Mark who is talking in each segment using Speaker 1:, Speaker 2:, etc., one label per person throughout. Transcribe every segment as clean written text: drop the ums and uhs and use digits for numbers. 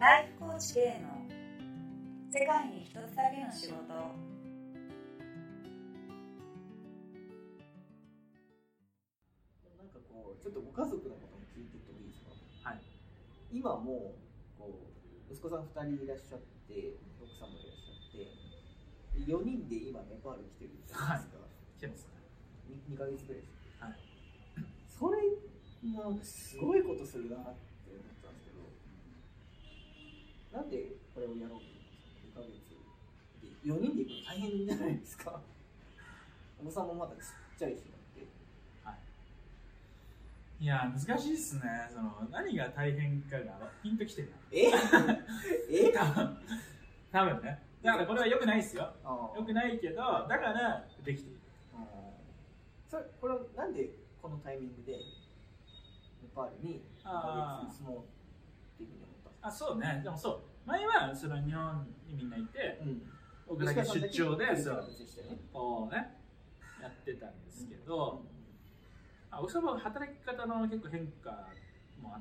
Speaker 1: ライフコーチ K の世界に一つだけの仕事。
Speaker 2: なんかこうちょっとご家族のことも聞いていってもいいですか？
Speaker 3: はい。
Speaker 2: 今もこう息子さん2人いらっしゃって奥さんもいらっしゃって4人で今ネパール来てるじゃないですか。
Speaker 3: 来てますね。
Speaker 2: 2ヶ月ぐらいです。
Speaker 3: はい。
Speaker 2: それもすごいことするなって思ったんですけど、なんでこれをやろうと思ったんですか？2ヶ月で4人で行くの大変じゃないですか。お子さんもまだちっちゃいしなって。
Speaker 3: はい。いや難しいっすね。その何が大変かがピンときてるな。多分ね。だからこれは良くないですよ。良くないけど、だからできている。
Speaker 2: これはなんでこのタイミングでネパールに住もうっていうふうに思ったんですか？
Speaker 3: そうね。でもそう。前はその日本にみんないて、僕だけ出張でこうねやってたんですけど、おそば働き方の結構変化もあって、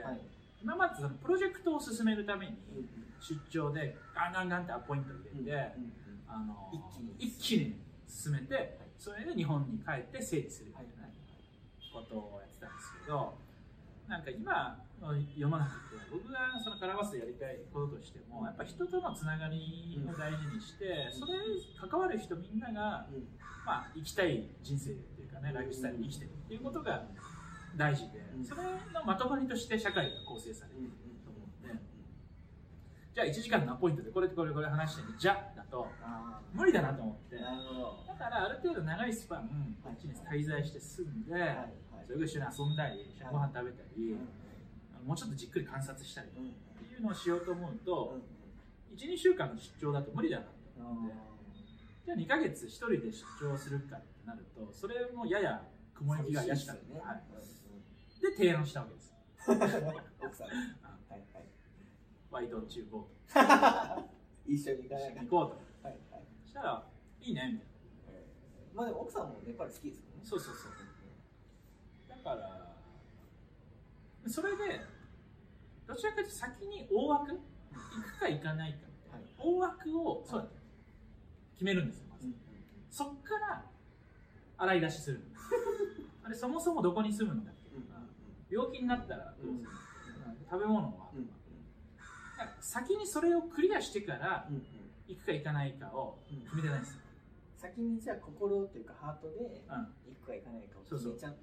Speaker 3: 今までそのプロジェクトを進めるために出張でガンガンガンってアポイントを入れて、一気に進めて、それで日本に帰って整理するみたいなことをやってたんですけど、なんか今の世の中って僕がそのカラバスでやりたいこととしても、やっぱ人とのつながりを大事にして、それに関わる人みんなが、まあ、生きたい人生っていうかね、ライフスタイルに生きてるっていうことが大事で、それのまとまりとして社会が構成されてると思うんで、じゃあ1時間のアポイントでこれとこれ話してね、じゃだと無理だなと思って、だからある程度長いスパン1年滞在して住んで、それが一緒に遊んだり、一緒にご飯食べたり、もうちょっとじっくり観察したりっていうのをしようと思うと、1、2週間の出張だと無理だなと思って、じゃあ2ヶ月1人で出張するかってなると、それもやや雲行きが怪しかった、で提案したわけです。
Speaker 2: 奥さん
Speaker 3: ワイド中ゴー
Speaker 2: と一緒に行
Speaker 3: こうと。そしたらいいねみたいな。
Speaker 2: まあでも奥さんもネパール好きですよね。
Speaker 3: そう。だからそれでどちらかというと先に大枠、行くか行かないかみたいな、大枠をそうだ決めるんですよ、まず。そっから洗い出しするんです。あれそもそもどこに住むんだっけとか、病気になったらどうする、食べ物は、先にそれをクリアしてから行くか行かないかを決めてないんですよ。
Speaker 2: 先にじゃあ心というかハートで行くか行かないかを決めちゃって、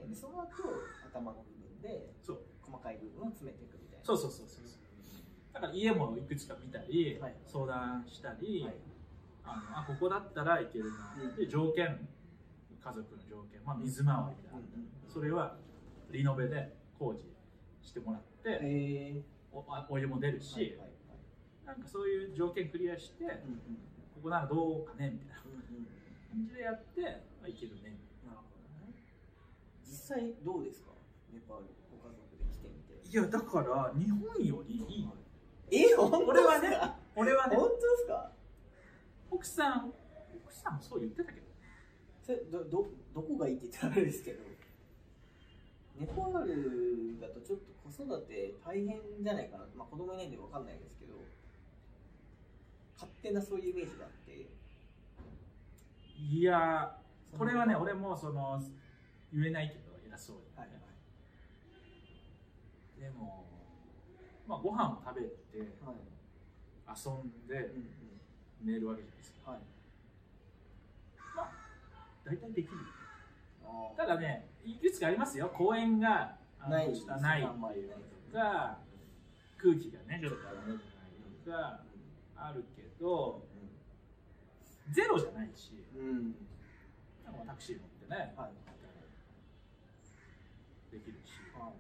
Speaker 2: その後頭の部分で細かい部分を詰めていくみたいな。
Speaker 3: そう。だから家もいくつか見たり、相談したり、ここだったらいけるな、で条件、家族の条件、水回りだ、それはリノベで工事してもらって、お湯も出るし、なんかそういう条件クリアして、ここならどうかねみたいな感じでやって、いけるね。
Speaker 2: なるほどね。実際どうですか、ネパールご家族で来てみて。
Speaker 3: いやだから日本よりいい。
Speaker 2: 本当
Speaker 3: 俺はね
Speaker 2: 本当ですか？
Speaker 3: 奥さんもそう言ってたけど、
Speaker 2: それどこがいいって言ったらあれですけど、ネパールだとちょっと子育て大変じゃないかな、子供いないんで分かんないですけど、勝手なそういうイメージがあって。
Speaker 3: いやこれはね、俺もその言えないけど偉そうに、でもご飯を食べて、遊んで、寝るわけじゃないですか。大体できる。ただね、いくつかありますよ。公園がないっていうとか、空気がねちょっと悪いとかあるけど、ゼロじゃないし、タクシー乗ってね、できるし、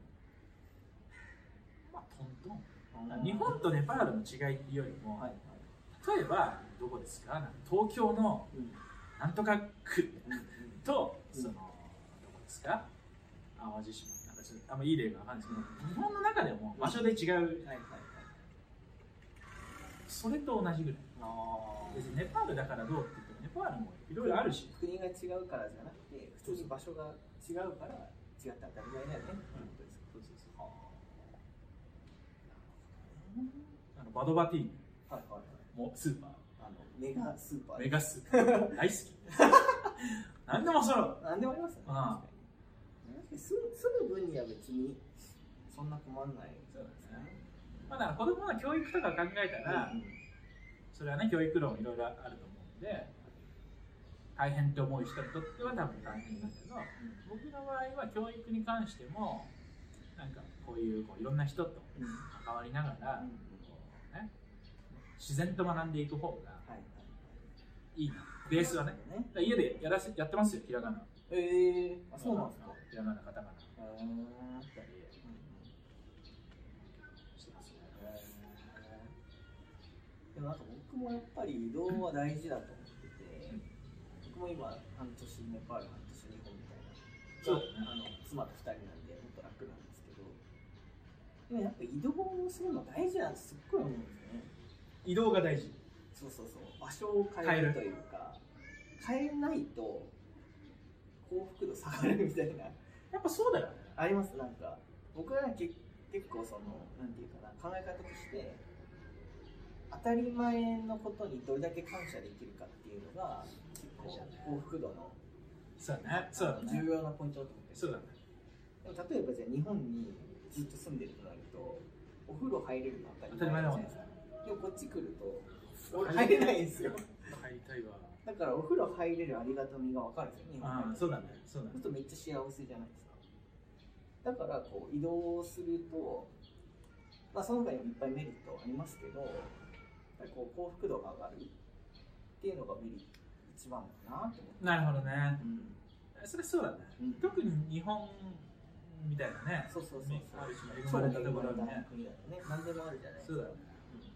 Speaker 3: トントン。日本とネパールの違いっていうよりも、例えばどこですか、東京のなんとか区と、そのどこですか、淡路島、なんかちょっとあんまいい例がわかんないですけど、日本の中でも場所で違う、それと同じぐらい。別にネパールだからどうって言っても、ネパールもいろいろあるし、
Speaker 2: 国が違うからじゃなくて、普通に場所が違うから違って当たり前だよねっていうことですか。
Speaker 3: バドバティーニ、
Speaker 2: はいはいはい、
Speaker 3: もうスーパー、
Speaker 2: メガスーパー、
Speaker 3: メガスーパー大好き。何でも揃う。
Speaker 2: 何でもありますね。
Speaker 3: ああ、
Speaker 2: 住む分には別にそんな困んない。
Speaker 3: そうですね。まあだから子供の教育とか考えたら、それはね教育論いろいろあると思うんで、大変って思う人にとっては多分大変だけど、僕の場合は教育に関してもなんかこういういろんな人と関わりながら、こうね、自然と学んでいく方がいいな。ベースはね。家でやってますよ、ひらがな。
Speaker 2: そうなんですか。
Speaker 3: ひらがな、カタカナ。
Speaker 2: でもなんか僕もやっぱり移動は大事だと思ってて、僕も今半年ネパール、半年日本みたいな。
Speaker 3: そうね。
Speaker 2: 妻と2人なんでもっと楽なんですけど、でもやっぱ移動するの大事なんてすっごい思うんですよね。
Speaker 3: 移動が大事。
Speaker 2: そうそうそう。場所を変えるというか、変えないと幸福度下がるみたいな。
Speaker 3: やっぱそうだよね。
Speaker 2: あります。なんか僕は結構そのなんていうかな、考え方として当たり前のことにどれだけ感謝できるかっていうのが結構幸福度の重要なポイントだと思って。
Speaker 3: そうだね。
Speaker 2: でも例えばじゃあ日本にずっと住んでるとなるとお風呂入れるの当たり前じゃないですか。でもこっち来ると入れないんですよ。
Speaker 3: 入りたいわ。
Speaker 2: だからお風呂入れるありがたみが分かるんですよ、日本に。
Speaker 3: そうだね。そうだね。
Speaker 2: ちょっとめっちゃ幸せじゃないですか。だからこう移動すると、まあその他にもいっぱいメリットありますけど、やっぱりこう幸福度が上がるっていうのが一番かなと思って。
Speaker 3: なるほどね。それそうだね。特に日本みたいなね。
Speaker 2: そうそうそう。
Speaker 3: あるし、恵まれたところにね。
Speaker 2: 何でもあるじゃないですか。
Speaker 3: そうだね。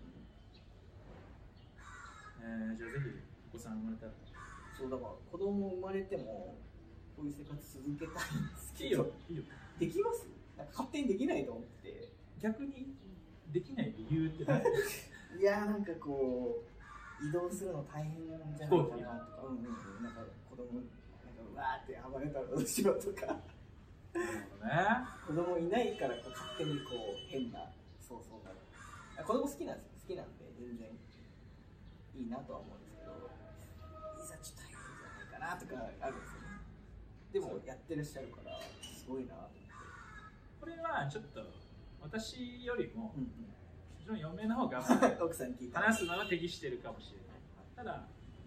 Speaker 3: じゃあぜひお子さん生まれたら。
Speaker 2: そうだから子供生まれてもこういう生活続けたいんですけど。
Speaker 3: いいよ。いいよ。
Speaker 2: できます？なんか勝手にできないと思って。
Speaker 3: 逆にできない理由って何？
Speaker 2: いやなんかこう移動するの大変じゃないかなとか、なんか子供なんかうわーって暴れたらどうしようとか。子供いないからこう勝手にこう変なそうなる。子供好きなんですよ。好きなんで全然いいなとは思うんですけど、いざちょっと大変じゃないかなとかあるんですよね。でもやってらっしゃるからすごいなと思って。
Speaker 3: これはちょっと私よりもうちの嫁の方が
Speaker 2: 奥さんに聞いた
Speaker 3: 話すのは適してるかもしれない。ただ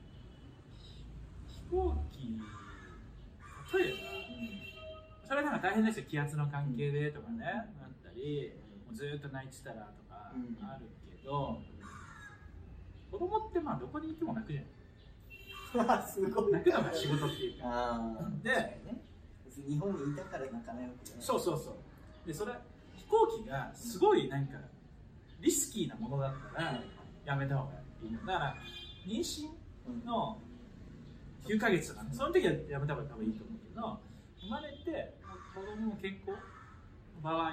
Speaker 3: 飛行機例えば、それはなんか大変ですよ。気圧の関係でとかね、なったり、もうずっと泣いてたらとかあるけど、子供ってまあどこにいても泣くじゃない。
Speaker 2: すごい。
Speaker 3: 泣くのが仕事っていうか。で、
Speaker 2: 日本にいたから泣かないわけじゃない。
Speaker 3: そうで、それ飛行機がすごいなんかリスキーなものだったらやめた方がいいの。だから妊娠の9ヶ月とか、その時はやめた方が多分いいと思うけど、生まれて子供の健康の場合、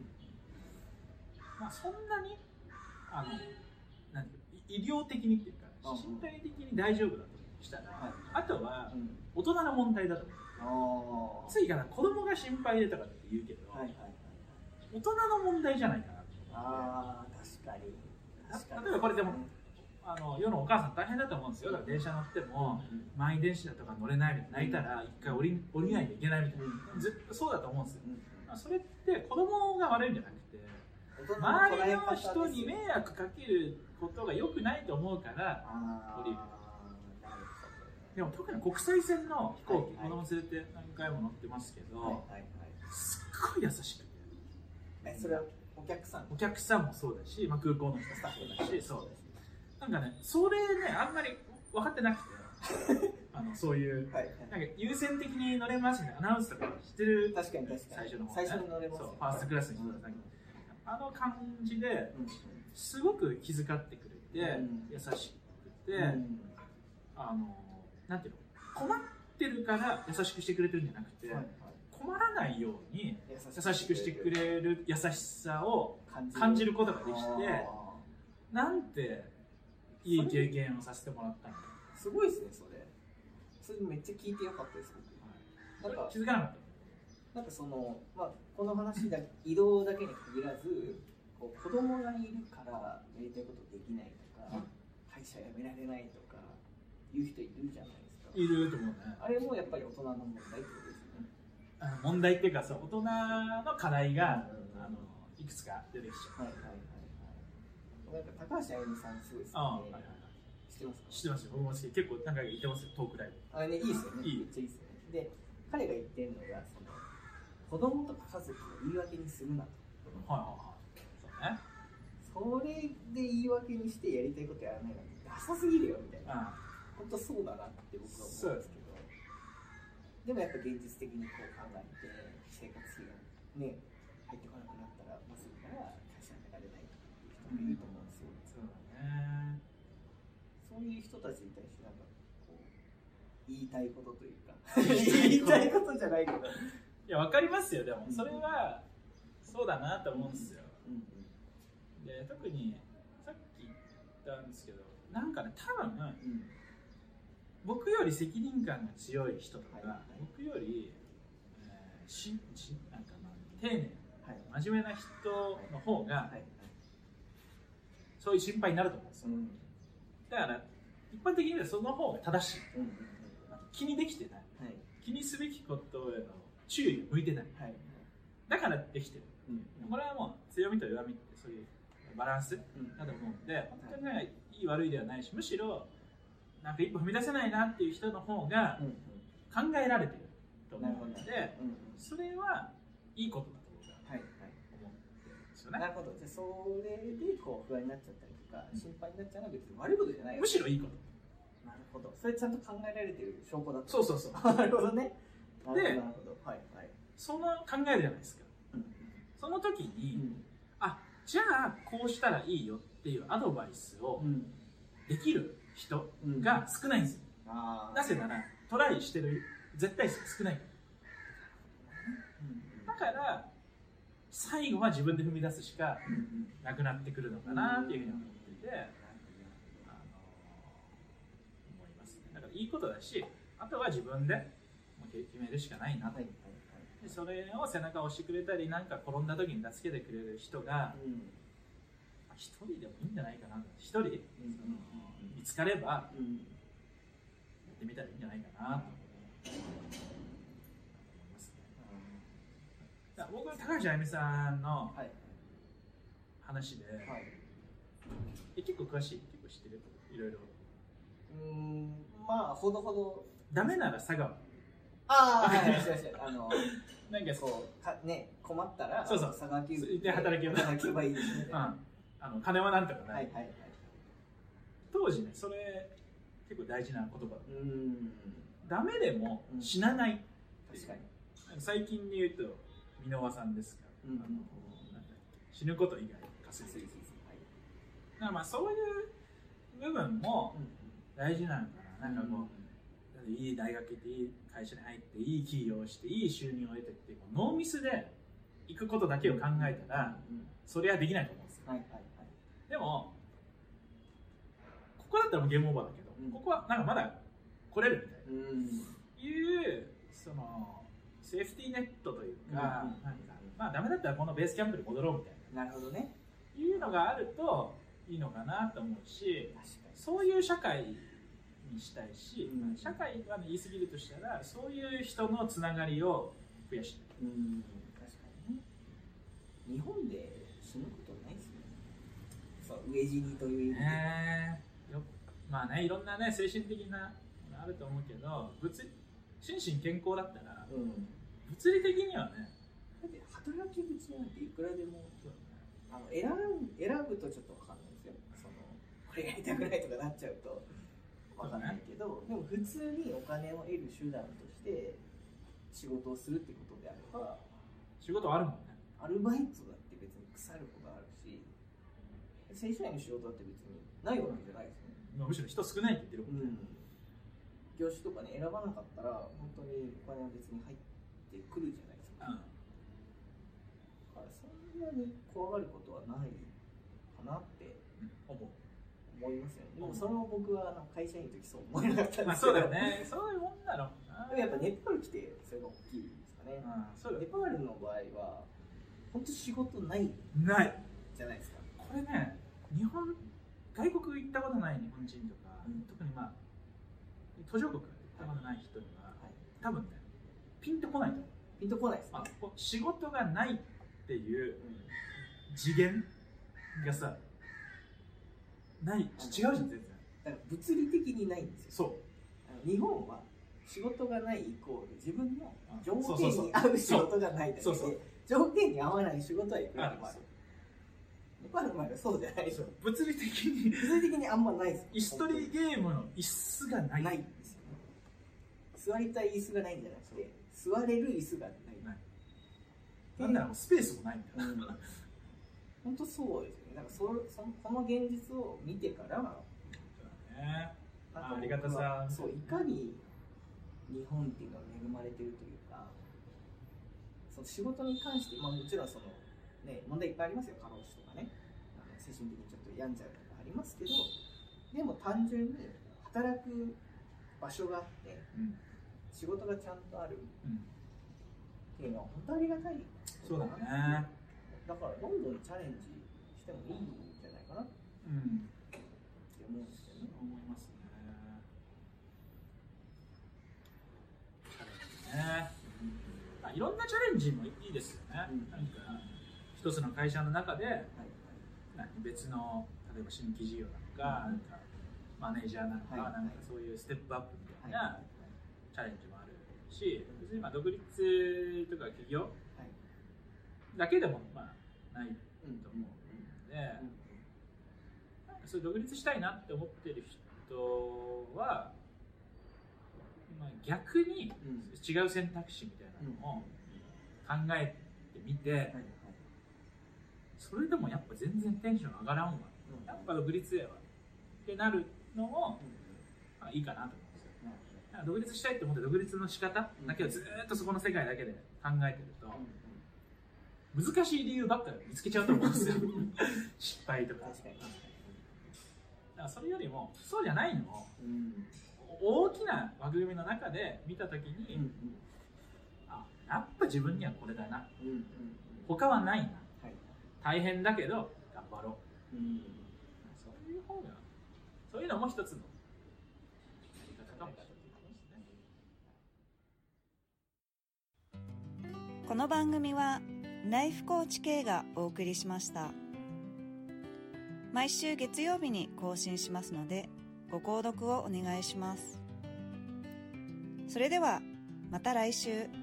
Speaker 3: まあそんなになんていう医療的にっていうか身体的に大丈夫だとしたら、あとは大人の問題だと思う。ついから子供が心配でとかって言うけど、大人の問題じゃないかなと思って。
Speaker 2: 確かに。
Speaker 3: 例えばこれでも世のお母さん大変だと思うんですよ。だから電車乗っても満員電車とか乗れないみたいな、泣いたら一回降りないといけないみたいな、ずっとそうだと思うんですよ。それって子供が悪いんじゃなくて、周りの人に迷惑かけることが良くないと思うから降りる。でも特に国際線の飛行機、子供連れて何回も乗ってますけど、すっごい優しくて。
Speaker 2: それはお客さん
Speaker 3: もそうだし、空港の人スタッフだし、そうです。なんかね、それね、あんまり分かってなくて、そういう、なんか優先的に乗れますね、アナウンスとかしてる。
Speaker 2: 確かに
Speaker 3: 最初の方、
Speaker 2: 最初に乗れます。
Speaker 3: ファーストクラスに人だけ。感じですごく気遣ってくれて、優しくて、なんていうの、困ってるから優しくしてくれてるんじゃなくて、困らないように優しくしてくれる優しさを感じることができて、なんていい経験をさせてもらったんだ。
Speaker 2: すごいですね、それめっちゃ聞いてよかったです。
Speaker 3: なんか気づかなかった。
Speaker 2: なんかこの話移動だけに限らず、 こう子供がいるからやりたいことできないとか、会社辞められないとかいう人いるじゃないですか。
Speaker 3: いると思うね。
Speaker 2: あれもやっぱり大人の問題ってことですよね。
Speaker 3: 問題っていうか、そう大人の課題が、いくつか出てきちゃう。
Speaker 2: はいはいはいはい。なんか高橋あゆみさんすごいですね。知ってますか？
Speaker 3: 知ってますよ。僕も好き。結構なんか言ってますよ、トークライブ。
Speaker 2: あれね、いいですよね。
Speaker 3: いい。
Speaker 2: めっちゃいいですよね。で、彼が言ってるのが子供とか家族を言い訳にするなと。
Speaker 3: はいはいはい。そうね。
Speaker 2: それで言い訳にしてやりたいことやらないなんてダサすぎるよみたいな。本当そうだなって僕は思うんですけど。でもやっぱ現実的にこう考えて生活費がね入ってこなくなったらまずから会社辞められないっていう人もいると思うんですよ。
Speaker 3: そうだね。
Speaker 2: そういう人たちに対してなんかこう言いたいことというか言いたいことじゃないけど。
Speaker 3: いや分かりますよ。でもそれはそうだなと思うんですよ。で特にさっき言ったんですけど、なんかね多分、僕より責任感が強い人とか、僕より、なんか丁寧な、真面目な人の方が、そういう心配になると思うんですよ。だから一般的にはその方が正しい。気にできてない、気にすべきことへの注意が向いてない、だからできてる、これはもう強みと弱みってそういうバランスだと思うんで、本当にねいい悪いではないし、むしろなんか一歩踏み出せないなっていう人の方が考えられてると思うので、それはいいことだと思うんですよね。
Speaker 2: なるほど。じゃあそれでこう不安になっちゃったりとか心配になっちゃうのは別に悪いことじゃない。
Speaker 3: むしろいいこと。
Speaker 2: なるほど。それちゃんと考えられてる証拠だと。
Speaker 3: そうそうそう。
Speaker 2: なるほどね。
Speaker 3: で、その考えるじゃないですか。その時に、じゃあこうしたらいいよっていうアドバイスをできる人が少ないんですよ。なぜならトライしてる絶対数少ないから。だから最後は自分で踏み出すしかなくなってくるのかなっていうふうに思ってて、思いますね。だからいいことだし、あとは自分で決めるしかないなと。でそれを背中を押してくれたり、なんか転んだ時に助けてくれる人が一人でもいいんじゃないかな。一人見つかればやってみたらいいんじゃないかなと思いますね。僕は高橋あゆみさんの話で、結構詳しい、結構知ってる、いろいろ。
Speaker 2: まあほどほど。
Speaker 3: ダメなら佐川。
Speaker 2: なんかこうね、困ったら
Speaker 3: 佐
Speaker 2: 川急
Speaker 3: で働け
Speaker 2: ばいいですね。
Speaker 3: 金はなんとかない。当時ね、それ結構大事な言葉だ。ダメでも死なない。確かに。最近で言うと箕輪さんですか。死ぬこと以外稼いでる。だからまあそういう部分も大事なのかな。なんかこういい大学行っていい会社に入っていい企業をしていい収入を得てってノーミスで行くことだけを考えたら、それはできないと思うんですよ。でもここだったらもうゲームオーバーだけど、ここはなんかまだ来れるみたいな、いうそのセーフティーネットというか、なんかまあダメだったらこのベースキャンプに戻ろうみたいな、
Speaker 2: なるほどね、
Speaker 3: いうのがあるといいのかなと思うし、そういう社会にしたいし、社会は言い過ぎるとしたらそういう人のつながりを増やしたい。
Speaker 2: 確かにね。日本で死ぬことないですね。そう、飢え死にという意味で。
Speaker 3: まあね、いろんなね精神的なのあると思うけど、心身健康だったら、物理的にはね、
Speaker 2: だって働き口なんていくらでも選ぶとちょっと分かんないですよ。そのこれやりたくないとかなっちゃうと分かんないけど、でも普通にお金を得る手段として仕事をするってことであれば、
Speaker 3: 仕事あるもんね。
Speaker 2: アルバイトだって別に腐ることあるし、正社員の仕事だって別にないわけじゃないですね。
Speaker 3: むしろ人少ないって言ってるもんね。
Speaker 2: 業種とかね選ばなかったら本当にお金は別に入ってくるじゃないですか。だからそんなに怖がることはないかなって思いますよね。でもそれも僕は会社員の時そう思えなかったんですけど。
Speaker 3: そうだよね。そういうもんだろうな。
Speaker 2: でもやっぱネパール来てそれが大きいですかね。ネパールの場合は本当仕事ない。 じゃないですか。
Speaker 3: これね、外国行ったことない日本人とか、特に途上国行ったことない人には、多分ね、ピンとこないと思う。
Speaker 2: ピンとこないですね。
Speaker 3: 仕事がないっていう次元がさ、ない、違うじゃん、全然。
Speaker 2: だから物理的にないんですよ。
Speaker 3: そう。
Speaker 2: 日本は仕事がないイコール自分の条件に合う仕事がないだけで、条件に合わない仕事はいくらでもある。ネパールの場合はそうじゃないでしょ。
Speaker 3: 物理的に
Speaker 2: あんまないです。
Speaker 3: 椅子取りゲームの椅子がない。
Speaker 2: ないんですよね。座りたい椅子がないんじゃなくて、座れる椅子がない。
Speaker 3: なんならスペースもないんだよ。
Speaker 2: 本当そうですよね。なんかこの現実を見てから、
Speaker 3: ありがたさ、
Speaker 2: そう、いかに日本っていうのは恵まれてるというか、その仕事に関して、もちろん問題いっぱいありますよ。過労死とかね、精神的にちょっと病んじゃうとかありますけど、でも単純に働く場所があって、仕事がちゃんとあるっていうのは本当ありがたい。
Speaker 3: そうだね。
Speaker 2: だからどんどんチャレンジしてもいいんじゃないかなって思うんですけどね。
Speaker 3: 思いますね。チャレンジね。いろんなチャレンジもいいですよね。なんか一つの会社の中で、別の例えば新規事業なのか、なんかマネージャーなのか、なんかそういうステップアップみたいなチャレンジもあるし、別に独立とか起業だけでもないと思うので、そういう独立したいなって思ってる人は、逆に違う選択肢みたいなのを考えてみて、それでもやっぱ全然テンション上がらんわ、やっぱ独立やわってなるのもいいかなと思うんですよ。独立したいって思って独立の仕方だけをずっとそこの世界だけで考えてると、難しい理由ばっかり見つけちゃうと思うんですよ。失敗とか。だからそれよりもそうじゃないのを、大きな枠組みの中で見たときに、やっぱ自分にはこれだな、他はないな、大変だけど頑張ろう、そういう方が、そういうのも一つのやり方かもしれないですね。
Speaker 1: この番組はライフコーチ K がお送りしました。毎週月曜日に更新しますので、ご購読をお願いします。それではまた来週。